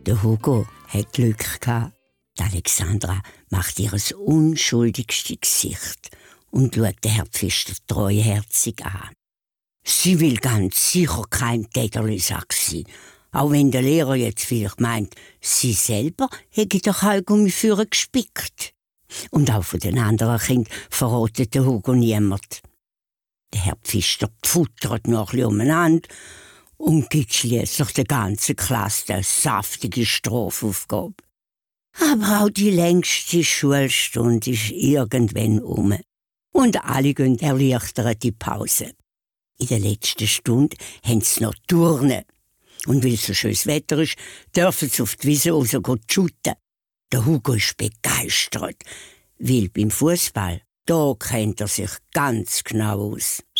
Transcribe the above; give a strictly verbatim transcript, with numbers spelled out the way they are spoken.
Der Hugo hat Glück gehabt. Die Alexandra macht ihr das unschuldigste Gesicht und schaut den Herr Pfister treuherzig an. Sie will ganz sicher kein Täterli-Sack sein, auch wenn der Lehrer jetzt vielleicht meint, sie selber hätte den Kaugummi für gespickt. Und auch von den anderen Kindern verratet der Hugo niemand. Der Herr Pfister pfuttert noch ein bisschen umeinander und gibt schliesslich der ganzen Klasse eine saftige Strafaufgabe. Aber auch die längste Schulstunde ist irgendwann um. Und alle gehen erleichtert in die Pause. In der letzten Stunde haben sie noch Turnen. Und weil es so schönes Wetter ist, dürfen sie auf die Wiese raus shooten. Der Hugo ist begeistert, weil beim Fußball, da kennt er sich ganz genau aus.